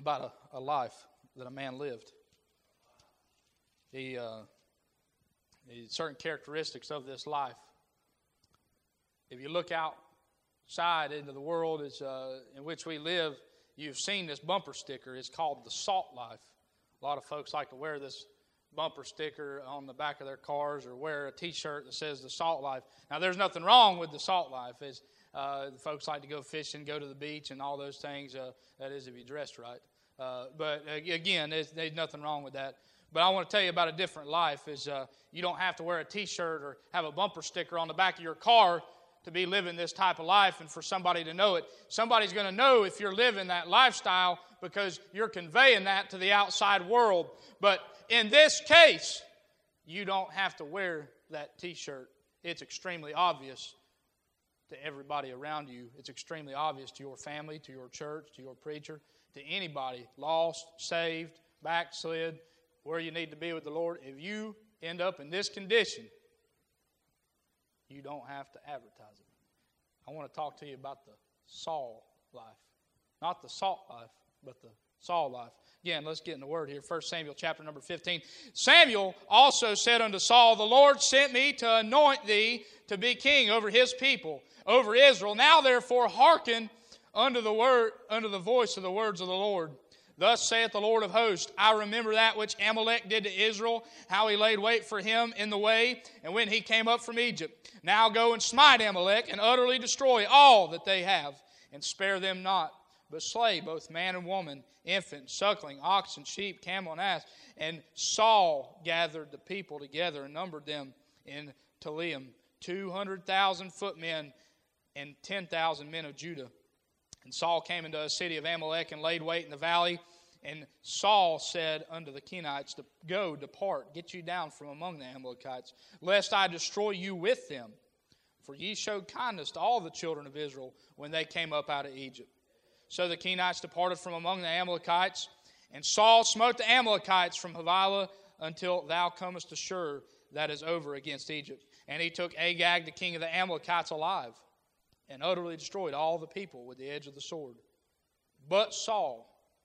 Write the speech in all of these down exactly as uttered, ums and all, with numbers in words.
about a, a life that a man lived. He, uh, he certain characteristics of this life. If you look outside into the world as, uh, in which we live, you've seen this bumper sticker. It's called the Salt Life. A lot of folks like to wear this bumper sticker on the back of their cars or wear a T-shirt that says the Salt Life. Now, there's nothing wrong with the Salt Life. It's, uh, folks like to go fishing, go to the beach, and all those things. Uh, that is, if you dressed right. Uh, but uh, again, there's, there's nothing wrong with that. But I want to tell you about a different life. Is uh, you don't have to wear a T-shirt or have a bumper sticker on the back of your car to be living this type of life and for somebody to know it. Somebody's going to know if you're living that lifestyle because you're conveying that to the outside world. But in this case, you don't have to wear that T-shirt. It's extremely obvious to everybody around you. It's extremely obvious to your family, to your church, to your preacher, to anybody lost, saved, backslid, where you need to be with the Lord. If you end up in this condition, you don't have to advertise it. I want to talk to you about the Saul life. Not the salt life, but the Saul life. Again, let's get in the word here. First Samuel chapter number fifteen. Samuel also said unto Saul, the Lord sent me to anoint thee to be king over his people, over Israel. Now therefore hearken unto the word, unto the voice of the words of the Lord. Thus saith the Lord of hosts, I remember that which Amalek did to Israel, how he laid wait for him in the way, and when he came up from Egypt. Now go and smite Amalek, and utterly destroy all that they have, and spare them not, but slay both man and woman, infant, suckling, oxen, sheep, camel, and ass. And Saul gathered the people together and numbered them in Telaim, two hundred thousand footmen and ten thousand men of Judah. And Saul came into a city of Amalek and laid wait in the valley. And Saul said unto the Kenites, Go, depart, get you down from among the Amalekites, lest I destroy you with them. For ye showed kindness to all the children of Israel when they came up out of Egypt. So the Kenites departed from among the Amalekites, and Saul smote the Amalekites from Havilah until thou comest to Shur, that is over against Egypt. And he took Agag, the king of the Amalekites, alive, and utterly destroyed all the people with the edge of the sword. But Saul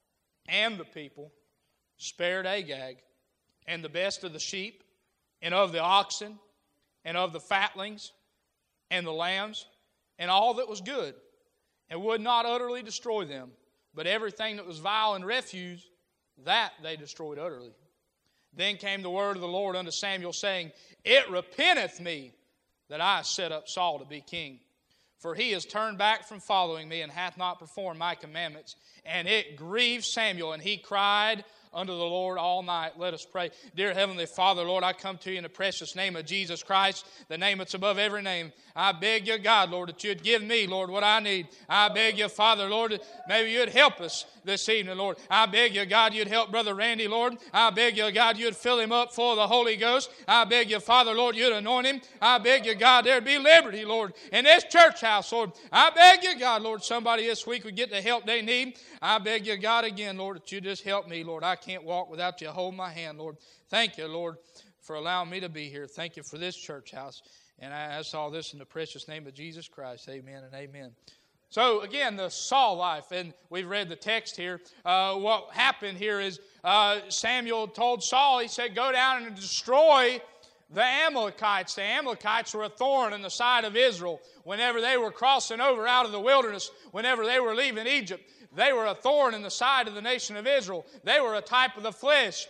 and the people spared Agag, and the best of the sheep, and of the oxen, and of the fatlings, and the lambs, and all that was good, and would not utterly destroy them. But everything that was vile and refuse, that they destroyed utterly. Then came the word of the Lord unto Samuel, saying, It repenteth me that I set up Saul to be king. For he has turned back from following me, and hath not performed my commandments. And it grieved Samuel, and he cried unto the Lord all night. Let us pray. Dear Heavenly Father, Lord, I come to you in the precious name of Jesus Christ, the name that's above every name. I beg you, God, Lord, that you'd give me, Lord, what I need. I beg you, Father, Lord, maybe you'd help us this evening, Lord. I beg you, God, you'd help Brother Randy, Lord. I beg you, God, you'd fill him up full of the Holy Ghost. I beg you, Father, Lord, you'd anoint him. I beg you, God, there'd be liberty, Lord, in this church house, Lord. I beg you, God, Lord, somebody this week would get the help they need. I beg you, God, again, Lord, that you just help me, Lord. I can't walk without you holding my hand, Lord. Thank you, Lord, for allowing me to be here. Thank you for this church house. And I ask all this in the precious name of Jesus Christ. Amen and amen. So, again, the Saul life, and we've read the text here. Uh, what happened here is uh, Samuel told Saul, he said, go down and destroy the Amalekites. The Amalekites were a thorn in the side of Israel. Whenever they were crossing over out of the wilderness, whenever they were leaving Egypt, they were a thorn in the side of the nation of Israel. They were a type of the flesh.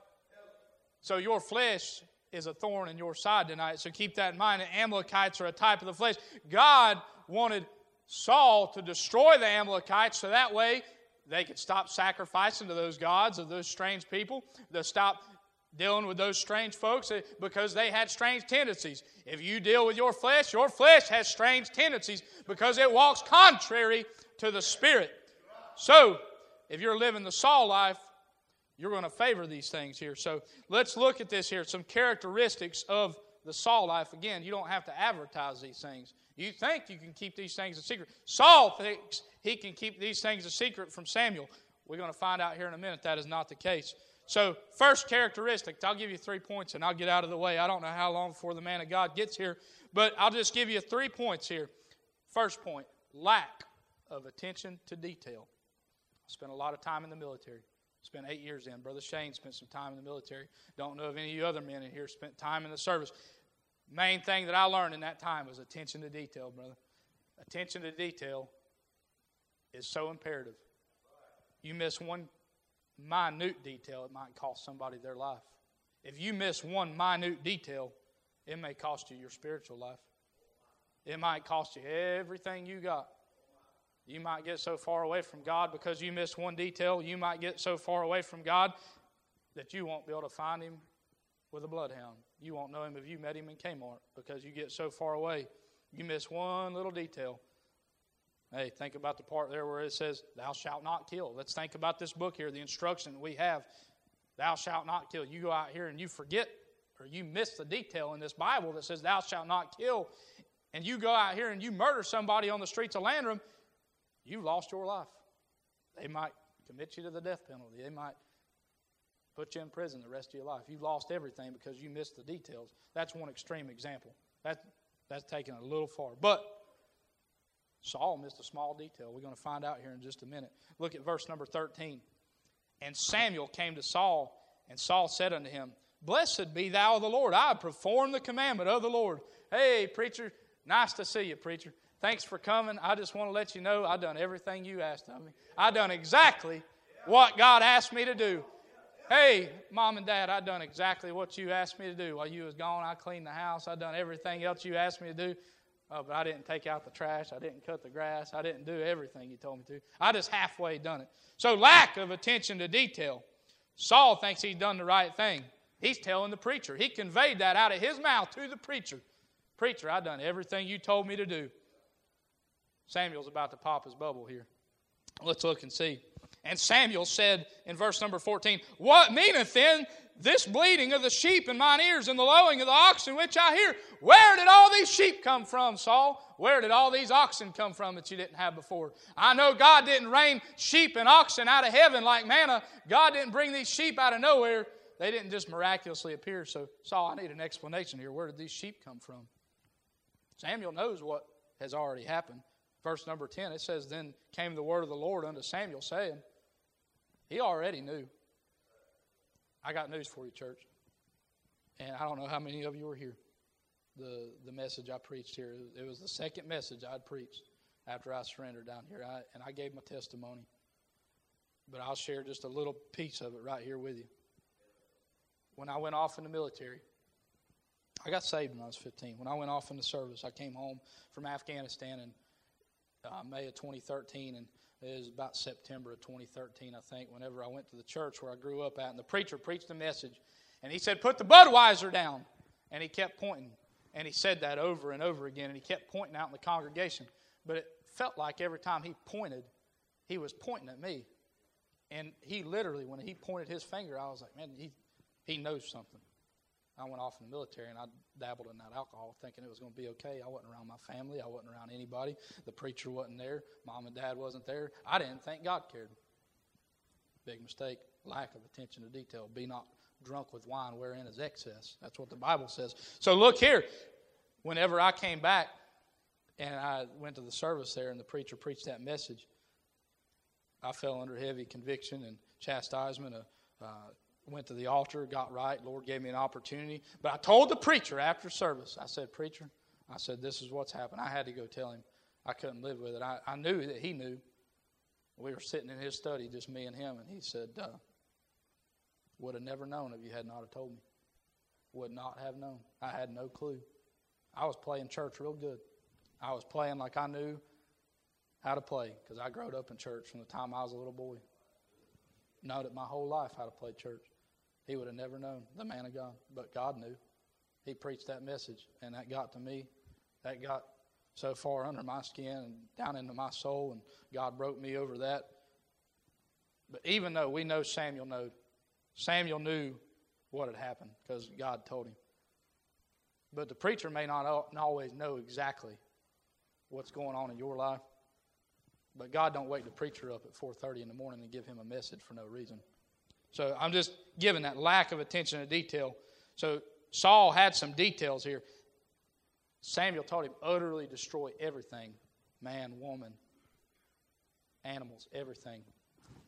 So your flesh is a thorn in your side tonight. So keep that in mind. The Amalekites are a type of the flesh. God wanted Saul to destroy the Amalekites so that way they could stop sacrificing to those gods of those strange people. They'll stop dealing with those strange folks because they had strange tendencies. If you deal with your flesh, your flesh has strange tendencies because it walks contrary to the Spirit. So, if you're living the Saul life, you're going to favor these things here. So, let's look at this here. Some characteristics of the Saul life. Again, you don't have to advertise these things. You think you can keep these things a secret. Saul thinks he can keep these things a secret from Samuel. We're going to find out here in a minute that is not the case. So, first characteristic, I'll give you three points and I'll get out of the way. I don't know how long before the man of God gets here, but I'll just give you three points here. First point, lack of attention to detail. spent a lot of time in the military. Spent eight years in. Brother Shane spent some time in the military. Don't know if any of you other men in here spent time in the service. Main thing that I learned in that time was attention to detail, brother. Attention to detail is so imperative. You miss one minute detail, it might cost somebody their life. If you miss one minute detail, it may cost you your spiritual life. It might cost you everything you got. You might get so far away from God because you missed one detail. You might get so far away from God that you won't be able to find Him with a bloodhound. You won't know Him if you met Him in Kmart because you get so far away. You miss one little detail. Hey, think about the part there where it says, thou shalt not kill. Let's think about this book here, the instruction that we have. Thou shalt not kill. You go out here and you forget or you miss the detail in this Bible that says thou shalt not kill, and you go out here and you murder somebody on the streets of Landrum, you lost your life. They might commit you to the death penalty. They might put you in prison the rest of your life. You lost everything because you missed the details. That's one extreme example. That, that's taken a little far. But Saul missed a small detail. We're going to find out here in just a minute. Look at verse number thirteen. And Samuel came to Saul, and Saul said unto him, Blessed be thou of the Lord. I have performed the commandment of the Lord. Hey, preacher, nice to see you, preacher. Thanks for coming. I just want to let you know I've done everything you asked of me. I've done exactly what God asked me to do. Hey, Mom and Dad, I've done exactly what you asked me to do. While you was gone, I cleaned the house. I've done everything else you asked me to do. Oh, but I didn't take out the trash. I didn't cut the grass. I didn't do everything you told me to. I just halfway done it. So lack of attention to detail. Saul thinks he's done the right thing. He's telling the preacher. He conveyed that out of his mouth to the preacher. Preacher, I've done everything you told me to do. Samuel's about to pop his bubble here. Let's look and see. And Samuel said in verse number fourteen, What meaneth then this bleating of the sheep in mine ears and the lowing of the oxen which I hear? Where did all these sheep come from, Saul? Where did all these oxen come from that you didn't have before? I know God didn't rain sheep and oxen out of heaven like manna. God didn't bring these sheep out of nowhere. They didn't just miraculously appear. So, Saul, I need an explanation here. Where did these sheep come from? Samuel knows what has already happened. Verse number ten, it says, Then came the word of the Lord unto Samuel, saying, he already knew. I got news for you, church. And I don't know how many of you were here. The, the message I preached here, it was the second message I'd preached after I surrendered down here. I, and I gave my testimony. But I'll share just a little piece of it right here with you. When I went off in the military, I got saved when I was fifteen. When I went off in the service, I came home from Afghanistan in uh, May of twenty thirteen, and it was about September of twenty thirteen, I think, whenever I went to the church where I grew up at, and the preacher preached a message, and he said, put the Budweiser down, and he kept pointing, and he said that over and over again, and he kept pointing out in the congregation, but it felt like every time he pointed, he was pointing at me, and he literally, when he pointed his finger, I was like, man, he, he knows something. I went off in the military, and I dabbled in that alcohol thinking it was going to be okay. I wasn't around my family. I wasn't around anybody. The preacher wasn't there. Mom and Dad wasn't there. I didn't think God cared. Big mistake. Lack of attention to detail. Be not drunk with wine wherein is excess. That's what the Bible says. So look here. Whenever I came back, and I went to the service there, and the preacher preached that message, I fell under heavy conviction and chastisement of uh, went to the altar, got right. Lord gave me an opportunity. But I told the preacher after service, I said, preacher, I said, this is what's happened. I had to go tell him. I couldn't live with it. I, I knew that he knew. We were sitting in his study, just me and him, and he said, uh, would have never known if you had not have told me. Would not have known. I had no clue. I was playing church real good. I was playing like I knew how to play because I grew up in church from the time I was a little boy. Known it my whole life how to play church. He would have never known, the man of God. But God knew. He preached that message, and that got to me. That got so far under my skin and down into my soul, and God broke me over that. But even though we know Samuel knew, Samuel knew what had happened because God told him. But the preacher may not always know exactly what's going on in your life. But God don't wake the preacher up at four thirty in the morning and give him a message for no reason. So I'm just giving that lack of attention to detail. So Saul had some details here. Samuel told him, utterly destroy everything. Man, woman, animals, everything.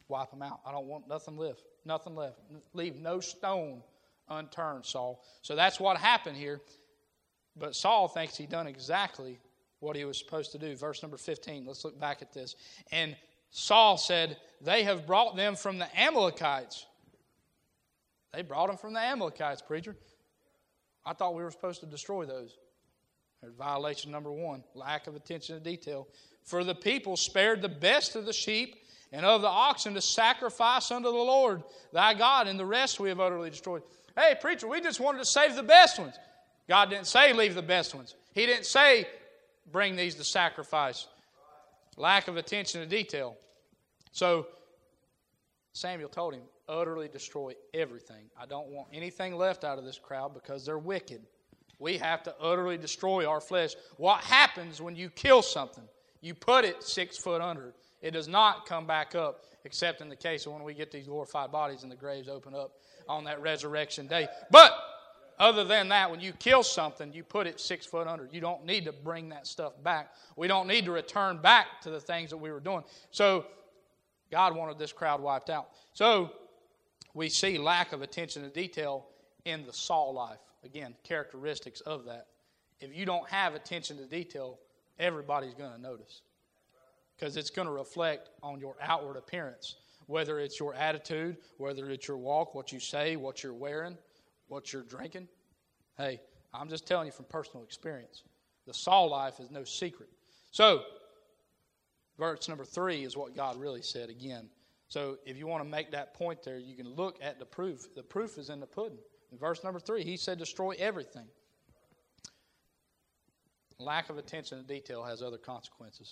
wipe them out. I don't want nothing left. Nothing left. Leave no stone unturned, Saul. So that's what happened here. But Saul thinks he done exactly what he was supposed to do. Verse number fifteen. Let's look back at this. And Saul said, they have brought them from the Amalekites. They brought them from the Amalekites, preacher. I thought we were supposed to destroy those. There's violation number one, lack of attention to detail. For the people spared the best of the sheep and of the oxen to sacrifice unto the Lord thy God, and the rest we have utterly destroyed. Hey, preacher, we just wanted to save the best ones. God didn't say leave the best ones. He didn't say bring these to sacrifice. Lack of attention to detail. So Samuel told him, utterly destroy everything. I don't want anything left out of this crowd because they're wicked. We have to utterly destroy our flesh. What happens when you kill something? You put it six foot under. It does not come back up, except in the case of when we get these glorified bodies and the graves open up on that resurrection day. But other than that, when you kill something, you put it six foot under. You don't need to bring that stuff back. We don't need to return back to the things that we were doing. So God wanted this crowd wiped out. So we see lack of attention to detail in the Saul life. Again, characteristics of that. If you don't have attention to detail, everybody's going to notice. Because it's going to reflect on your outward appearance. Whether it's your attitude, whether it's your walk, what you say, what you're wearing, what you're drinking. Hey, I'm just telling you from personal experience. The Saul life is no secret. So, verse number three is what God really said again. So, if you want to make that point there, you can look at the proof. The proof is in the pudding. In verse number three, he said destroy everything. Lack of attention to detail has other consequences.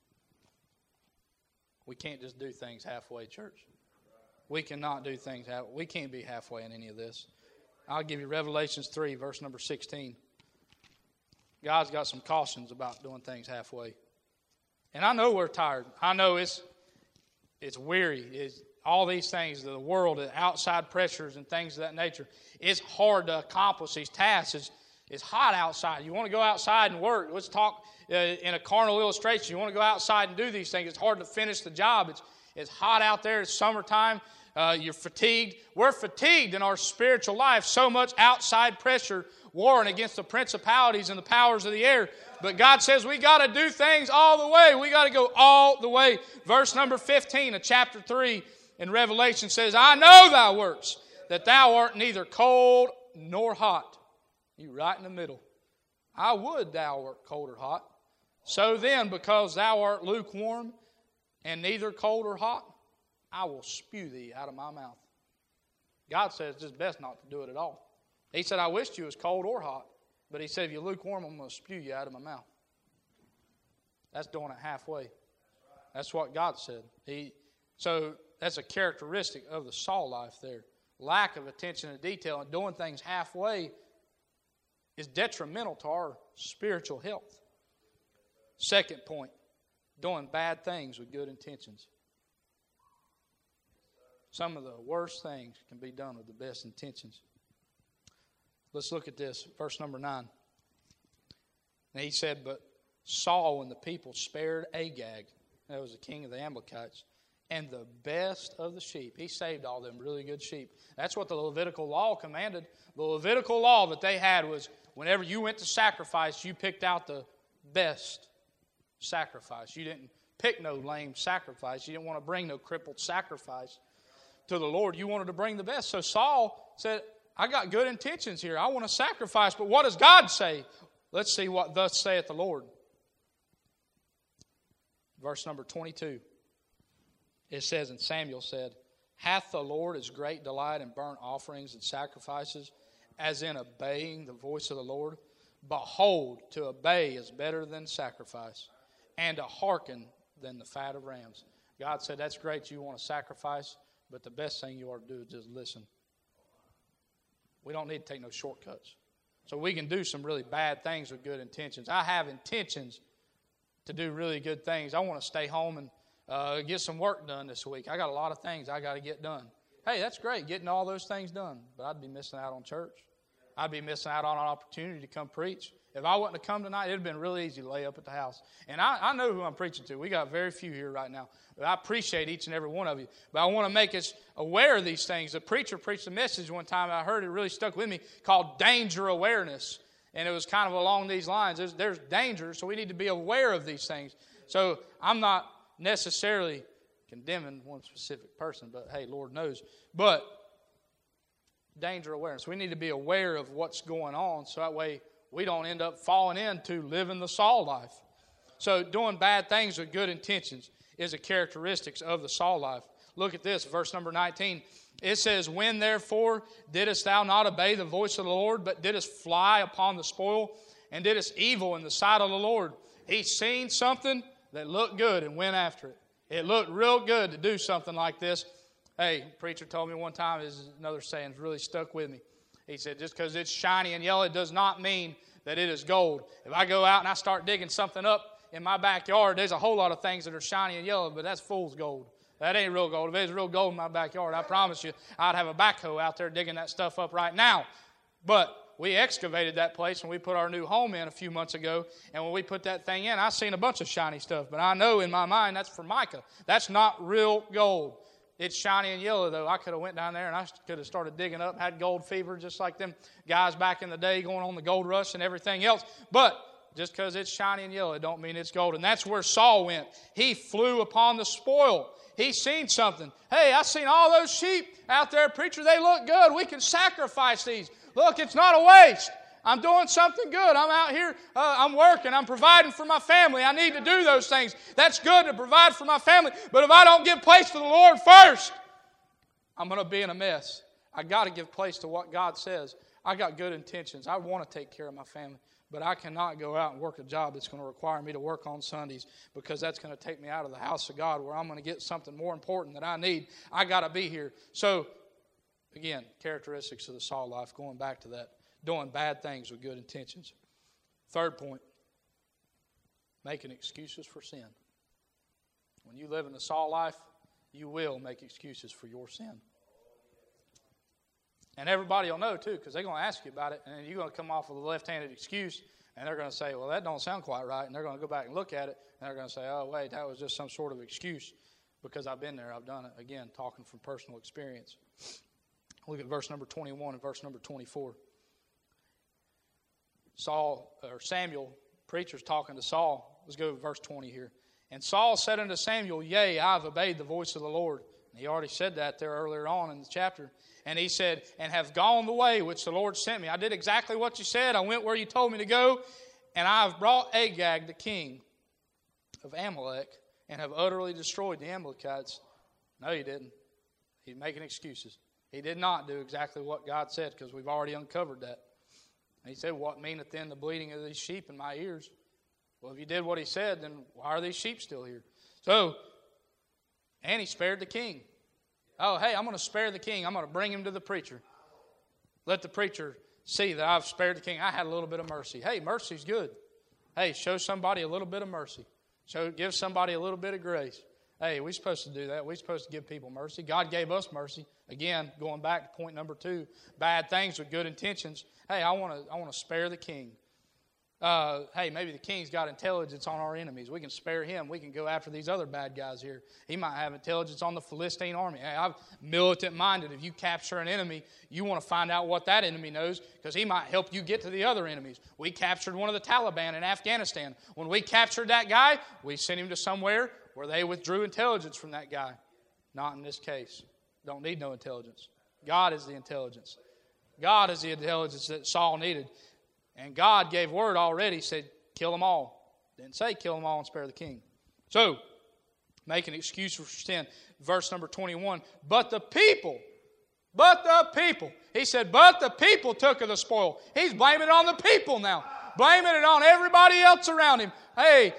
We can't just do things halfway, church. We cannot do things halfway. We can't be halfway in any of this. I'll give you Revelations three, verse number sixteen. God's got some cautions about doing things halfway. And I know we're tired. I know it's it's weary. It's all these things, the world, the outside pressures and things of that nature. It's hard to accomplish these tasks. It's, it's hot outside. You want to go outside and work. Let's talk uh, in a carnal illustration. You want to go outside and do these things. It's hard to finish the job. It's, it's hot out there. It's summertime. Uh, you're fatigued. We're fatigued in our spiritual life. So much outside pressure warring against the principalities and the powers of the air. But God says we got to do things all the way. We got to go all the way. Verse number fifteen of chapter three in Revelation says, I know thy works, that thou art neither cold nor hot. You right in the middle. I would thou art cold or hot. So then, because thou art lukewarm and neither cold or hot, I will spew thee out of my mouth. God says it's just best not to do it at all. He said, I wished you was cold or hot. But he said, if you're lukewarm, I'm going to spew you out of my mouth. That's doing it halfway. That's what God said. He, so that's a characteristic of the Saul life there. Lack of attention to detail and doing things halfway is detrimental to our spiritual health. Second point, doing bad things with good intentions. Some of the worst things can be done with the best intentions. Let's look at this, verse number nine. And he said, but Saul and the people spared Agag, that was the king of the Amalekites, and the best of the sheep. He saved all them really good sheep. That's what the Levitical law commanded. The Levitical law that they had was whenever you went to sacrifice, you picked out the best sacrifice. You didn't pick no lame sacrifice. You didn't want to bring no crippled sacrifice to the Lord. You wanted to bring the best. So Saul said, I got good intentions here. I want to sacrifice, but what does God say? Let's see what thus saith the Lord. Verse number twenty-two. It says, and Samuel said, hath the Lord his great delight in burnt offerings and sacrifices, as in obeying the voice of the Lord? Behold, to obey is better than sacrifice, and to hearken than the fat of rams. God said, that's great you want to sacrifice, but the best thing you ought to do is just listen. We don't need to take no shortcuts. So we can do some really bad things with good intentions. I have intentions to do really good things. I want to stay home and uh, get some work done this week. I got a lot of things I got to get done. Hey, that's great, getting all those things done. But I'd be missing out on church. I'd be missing out on an opportunity to come preach. If I wouldn't have come tonight, it would have been really easy to lay up at the house. And I, I know who I'm preaching to. We got very few here right now. But I appreciate each and every one of you. But I want to make us aware of these things. The preacher preached a message one time, I heard it really stuck with me, called danger awareness. And it was kind of along these lines. There's, there's danger, so we need to be aware of these things. So I'm not necessarily condemning one specific person, but hey, Lord knows. But danger awareness. We need to be aware of what's going on so that way we don't end up falling into living the Saul life. So doing bad things with good intentions is a characteristic of the Saul life. Look at this, verse number nineteen. It says, when therefore didst thou not obey the voice of the Lord, but didst fly upon the spoil, and didst evil in the sight of the Lord? He seen something that looked good and went after it. It looked real good to do something like this. Hey, a preacher told me one time, this is another saying that's really stuck with me. He said, just because it's shiny and yellow, it does not mean that it is gold. If I go out and I start digging something up in my backyard, there's a whole lot of things that are shiny and yellow, but that's fool's gold. That ain't real gold. If it was real gold in my backyard, I promise you, I'd have a backhoe out there digging that stuff up right now. But we excavated that place when we put our new home in a few months ago, and when we put that thing in, I seen a bunch of shiny stuff. But I know in my mind that's Formica. That's not real gold. It's shiny and yellow, though. I could have went down there and I could have started digging up, had gold fever just like them guys back in the day going on the gold rush and everything else. But just because it's shiny and yellow, it don't mean it's gold. And that's where Saul went. He flew upon the spoil. He seen something. Hey, I seen all those sheep out there, preacher. They look good. We can sacrifice these. Look, it's not a waste. I'm doing something good. I'm out here. Uh, I'm working. I'm providing for my family. I need to do those things. That's good to provide for my family. But if I don't give place to the Lord first, I'm going to be in a mess. I got to give place to what God says. I got good intentions. I want to take care of my family. But I cannot go out and work a job that's going to require me to work on Sundays, because that's going to take me out of the house of God where I'm going to get something more important that I need. I got to be here. So, again, characteristics of the Saul life, going back to that, doing bad things with good intentions. Third point, making excuses for sin. When you live in the Saul life, you will make excuses for your sin. And everybody will know, too, because they're going to ask you about it, and you're going to come off with a left-handed excuse, and they're going to say, well, that don't sound quite right, and they're going to go back and look at it, and they're going to say, oh, wait, that was just some sort of excuse, because I've been there, I've done it. Again, talking from personal experience. Look at verse number twenty-one and verse number twenty-four. Saul, or Samuel, preacher's talking to Saul. Let's go to verse twenty here. And Saul said unto Samuel, yea, I have obeyed the voice of the Lord. And he already said that there earlier on in the chapter. And he said, and have gone the way which the Lord sent me. I did exactly what you said. I went where you told me to go. And I have brought Agag, the king of Amalek, and have utterly destroyed the Amalekites. No, he didn't. He's making excuses. He did not do exactly what God said, because we've already uncovered that. And he said, what meaneth then the bleating of these sheep in my ears? Well, if you did what he said, then why are these sheep still here? So, and he spared the king. Oh, hey, I'm going to spare the king. I'm going to bring him to the preacher. Let the preacher see that I've spared the king. I had a little bit of mercy. Hey, mercy's good. Hey, show somebody a little bit of mercy. Show, give somebody a little bit of grace. Hey, we're supposed to do that. We're supposed to give people mercy. God gave us mercy. Again, going back to point number two, bad things with good intentions. Hey, I want to I want to spare the king. Uh, hey, maybe the king's got intelligence on our enemies. We can spare him. We can go after these other bad guys here. He might have intelligence on the Philistine army. Hey, I'm militant-minded. If you capture an enemy, you want to find out what that enemy knows, because he might help you get to the other enemies. We captured one of the Taliban in Afghanistan. When we captured that guy, we sent him to somewhere where they withdrew intelligence from that guy. Not in this case. Don't need no intelligence. God is the intelligence. God is the intelligence that Saul needed. And God gave word already, said, kill them all. Didn't say kill them all and spare the king. So, make an excuse for sin. Verse number twenty-one, but the people, but the people. He said, but the people took of the spoil. He's blaming it on the people now. Blaming it on everybody else around him. Hey,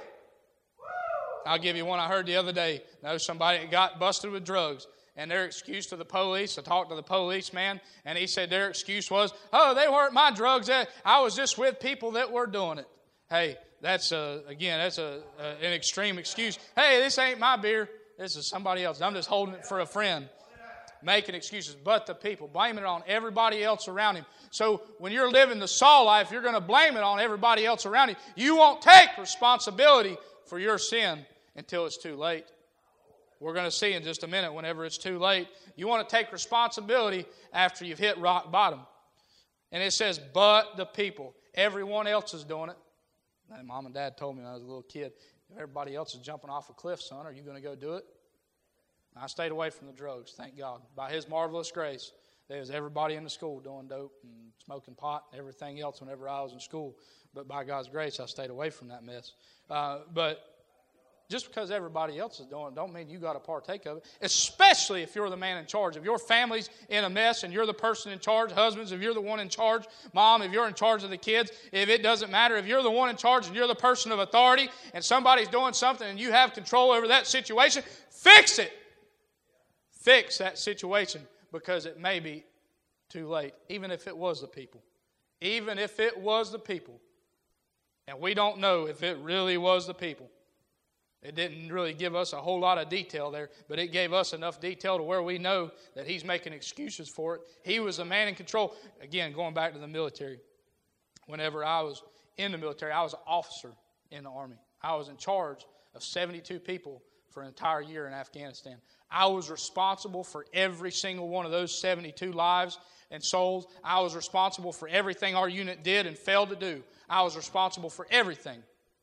I'll give you one I heard the other day. Know somebody that got busted with drugs. And their excuse to the police, I talked to the policeman, and he said their excuse was, oh, they weren't my drugs. I was just with people that were doing it. Hey, that's, a, again, that's a, a, an extreme excuse. Hey, this ain't my beer. This is somebody else. I'm just holding it for a friend. Making excuses, but the people. Blaming it on everybody else around him. So when you're living the Saul life, you're going to blame it on everybody else around you. You won't take responsibility for your sin until it's too late. We're going to see in just a minute whenever it's too late. You want to take responsibility after you've hit rock bottom. And it says, but the people. Everyone else is doing it. And Mom and Dad told me when I was a little kid, if everybody else is jumping off a cliff, son, are you going to go do it? I stayed away from the drugs, thank God. By His marvelous grace, there was everybody in the school doing dope and smoking pot and everything else whenever I was in school. But by God's grace, I stayed away from that mess. Uh, but just because everybody else is doing it don't mean you got to partake of it, especially if you're the man in charge. If your family's in a mess and you're the person in charge, husbands, if you're the one in charge, mom, if you're in charge of the kids, if it doesn't matter, if you're the one in charge and you're the person of authority and somebody's doing something and you have control over that situation, fix it. Fix that situation because it may be too late, even if it was the people. Even if it was the people. And we don't know if it really was the people. It didn't really give us a whole lot of detail there, but it gave us enough detail to where we know that he's making excuses for it. He was the man in control. Again, going back to the military. Whenever I was in the military, I was an officer in the Army. I was in charge of seventy-two people for an entire year in Afghanistan. I was responsible for every single one of those seventy-two lives and souls. I was responsible for everything our unit did and failed to do. I was responsible for everything.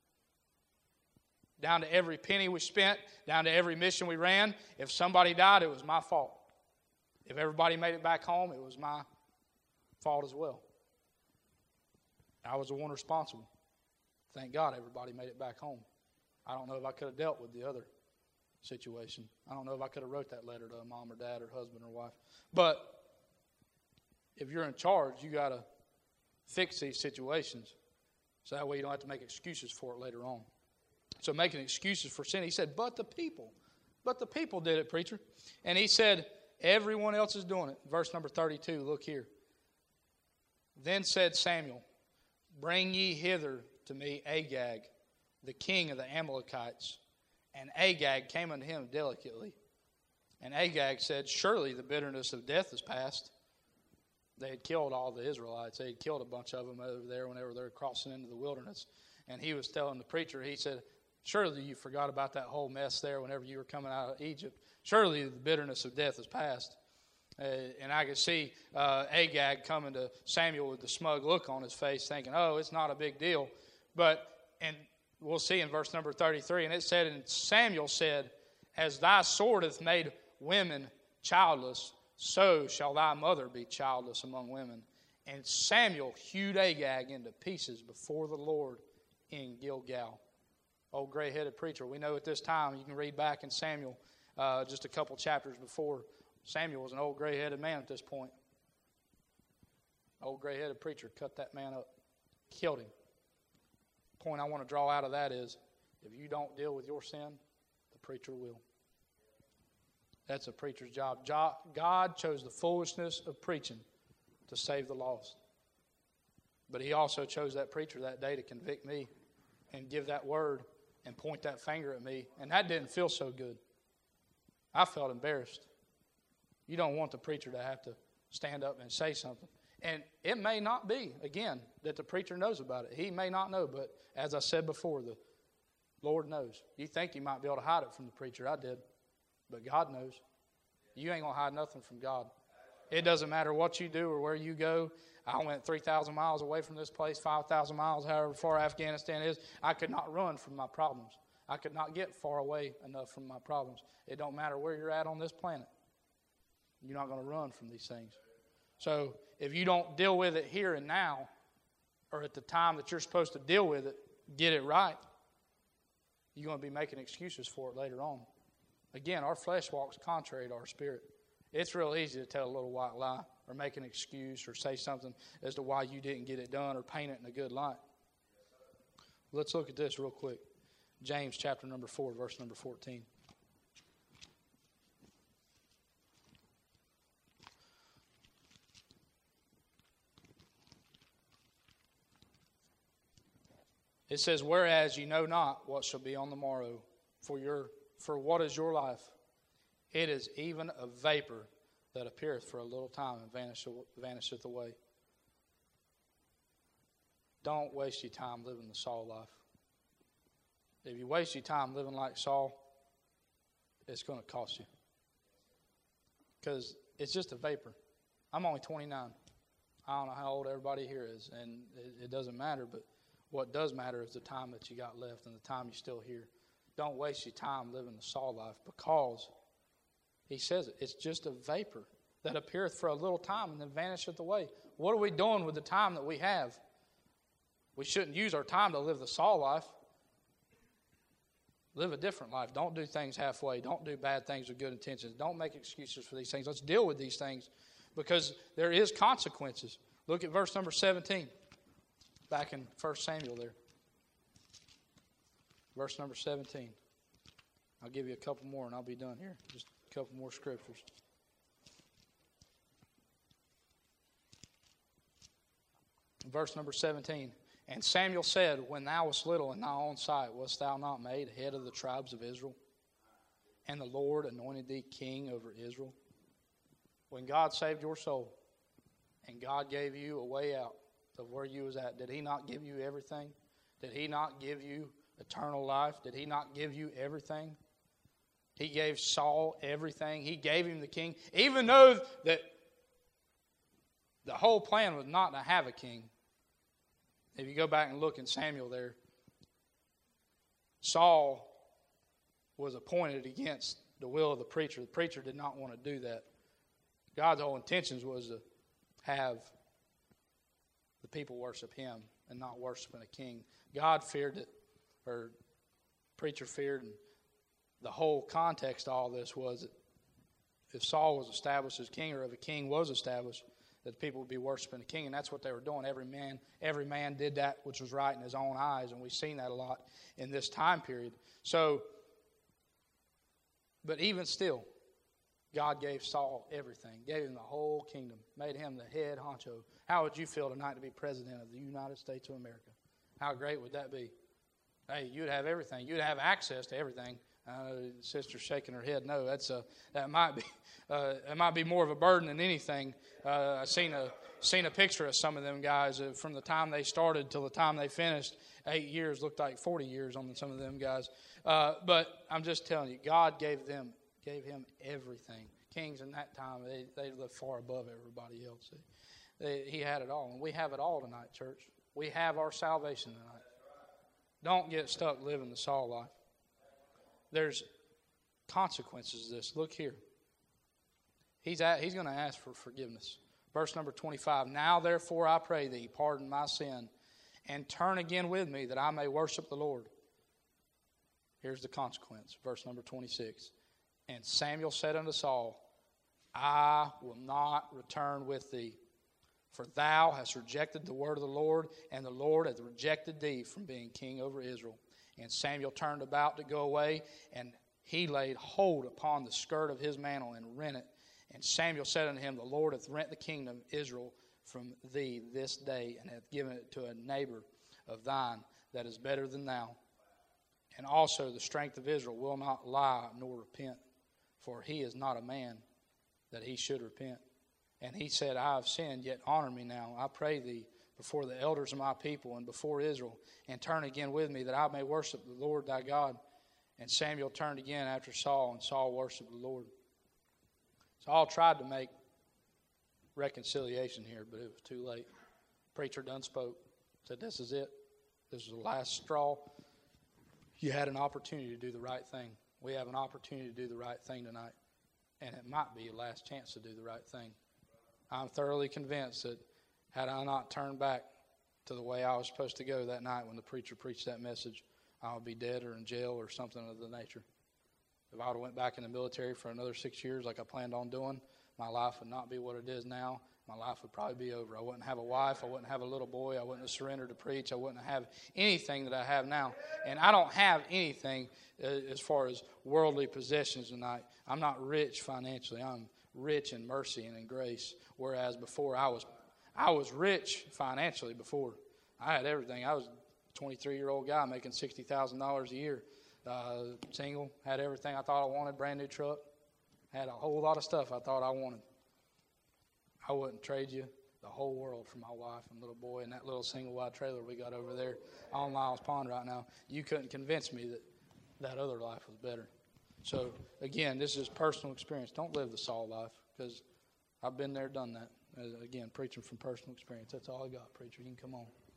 Down to every penny we spent, down to every mission we ran. If somebody died, it was my fault. If everybody made it back home, it was my fault as well. I was the one responsible. Thank God everybody made it back home. I don't know if I could have dealt with the other situation. I don't know if I could have wrote that letter to a mom or dad or husband or wife. But if you're in charge, you got to fix these situations so that way you don't have to make excuses for it later on. So making excuses for sin, he said, but the people. But the people did it, preacher. And he said, everyone else is doing it. Verse number thirty-two, look here. Then said Samuel, bring ye hither to me Agag, the king of the Amalekites. And Agag came unto him delicately. And Agag said, surely the bitterness of death is past. They had killed all the Israelites. They had killed a bunch of them over there whenever they were crossing into the wilderness. And he was telling the preacher, he said, surely you forgot about that whole mess there whenever you were coming out of Egypt. Surely the bitterness of death is past. Uh, and I could see uh, Agag coming to Samuel with the smug look on his face, thinking, oh, it's not a big deal. But, and we'll see in verse number thirty-three, and it said, and Samuel said, as thy sword hath made women childless, so shall thy mother be childless among women. And Samuel hewed Agag into pieces before the Lord in Gilgal. Old gray-headed preacher. We know at this time, you can read back in Samuel, uh, just a couple chapters before, Samuel was an old gray-headed man at this point. Old gray-headed preacher cut that man up, killed him. The point I want to draw out of that is, if you don't deal with your sin, the preacher will. That's a preacher's job. God chose the foolishness of preaching to save the lost. But he also chose that preacher that day to convict me and give that word and point that finger at me. And that didn't feel so good. I felt embarrassed. You don't want the preacher to have to stand up and say something. And it may not be, again, that the preacher knows about it. He may not know, but as I said before, the Lord knows. You think you might be able to hide it from the preacher. I did. But God knows. You ain't going to hide nothing from God. It doesn't matter what you do or where you go. I went three thousand miles away from this place, five thousand miles, however far Afghanistan is. I could not run from my problems. I could not get far away enough from my problems. It don't matter where you're at on this planet. You're not going to run from these things. So if you don't deal with it here and now, or at the time that you're supposed to deal with it, get it right, you're going to be making excuses for it later on. Again, our flesh walks contrary to our spirit. It's real easy to tell a little white lie or make an excuse or say something as to why you didn't get it done or paint it in a good light. Let's look at this real quick. James chapter number four, verse number fourteen. It says, whereas ye know not what shall be on the morrow, for your for what is your life? It is even a vapor that appeareth for a little time and vanisheth, vanisheth away. Don't waste your time living the Saul life. If you waste your time living like Saul, it's going to cost you. Because it's just a vapor. I'm only twenty-nine. I don't know how old everybody here is, and it, it doesn't matter, but what does matter is the time that you got left and the time you're still here. Don't waste your time living the Saul life, because he says it, it's just a vapor that appeareth for a little time and then vanisheth away. What are we doing with the time that we have? We shouldn't use our time to live the Saul life. Live a different life. Don't do things halfway. Don't do bad things with good intentions. Don't make excuses for these things. Let's deal with these things, because there is consequences. Look at verse number seventeen. Back in First Samuel there. Verse number seventeen. I'll give you a couple more and I'll be done here. Just a couple more scriptures. Verse number seventeen. And Samuel said, when thou wast little in thy own sight, wast thou not made head of the tribes of Israel? And the Lord anointed thee king over Israel? When God saved your soul and God gave you a way out of where you was at, did he not give you everything? Did he not give you eternal life? Did he not give you everything? He gave Saul everything. He gave him the king. Even though that the whole plan was not to have a king. If you go back and look in Samuel there, Saul was appointed against the will of the preacher. The preacher did not want to do that. God's whole intentions was to have the people worship him and not worshiping a king. God feared it, or preacher feared, and the whole context of all this was that if Saul was established as king, or if a king was established, that the people would be worshiping the king, and that's what they were doing. Every man, every man did that which was right in his own eyes, and we've seen that a lot in this time period. So, but even still, God gave Saul everything, gave him the whole kingdom, made him the head honcho. How would you feel tonight to be president of the United States of America? How great would that be? Hey, you'd have everything. You'd have access to everything. Uh, sister's shaking her head. No, that's a that might be uh, it might be more of a burden than anything. Uh, I seen a seen a picture of some of them guys uh, from the time they started till the time they finished. Eight years looked like forty years on some of them guys. Uh, but I'm just telling you, God gave them gave him everything. Kings in that time, they they lived far above everybody else. They, he had it all, and we have it all tonight, church. We have our salvation tonight. Don't get stuck living the Saul life. There's consequences to this. Look here. He's at, he's going to ask for forgiveness. Verse number twenty-five. Now therefore I pray thee, pardon my sin, and turn again with me, that I may worship the Lord. Here's the consequence. Verse number twenty-six. And Samuel said unto Saul, I will not return with thee, for thou hast rejected the word of the Lord, and the Lord hath rejected thee from being king over Israel. And Samuel turned about to go away, and he laid hold upon the skirt of his mantle and rent it. And Samuel said unto him, the Lord hath rent the kingdom of Israel from thee this day, and hath given it to a neighbor of thine that is better than thou. And also the strength of Israel will not lie nor repent, for he is not a man that he should repent. And he said, I have sinned, yet honor me now, I pray thee, before the elders of my people and before Israel, and turn again with me, that I may worship the Lord thy God. And Samuel turned again after Saul, and Saul worshiped the Lord. Saul tried to make reconciliation here, but it was too late. Preacher done spoke, said, this is it. This is the last straw. You had an opportunity to do the right thing. We have an opportunity to do the right thing tonight, and it might be your last chance to do the right thing. I'm thoroughly convinced that had I not turned back to the way I was supposed to go that night when the preacher preached that message, I would be dead or in jail or something of the nature. If I would have went back in the military for another six years like I planned on doing, my life would not be what it is now. My life would probably be over. I wouldn't have a wife. I wouldn't have a little boy. I wouldn't have surrendered to preach. I wouldn't have anything that I have now. And I don't have anything uh, as far as worldly possessions tonight. I'm not rich financially. I'm rich in mercy and in grace, whereas before I was I was rich financially before. I had everything. I was a twenty-three-year-old guy making sixty thousand dollars a year. Uh, single, had everything I thought I wanted, brand new truck. Had a whole lot of stuff I thought I wanted. I wouldn't trade you the whole world for my wife and little boy and that little single wide trailer we got over there on Lyles Pond right now. You couldn't convince me that that other life was better. So, again, this is personal experience. Don't live the Saul life, because I've been there, done that. As, again, preaching from personal experience. That's all I got, preacher. You can come on.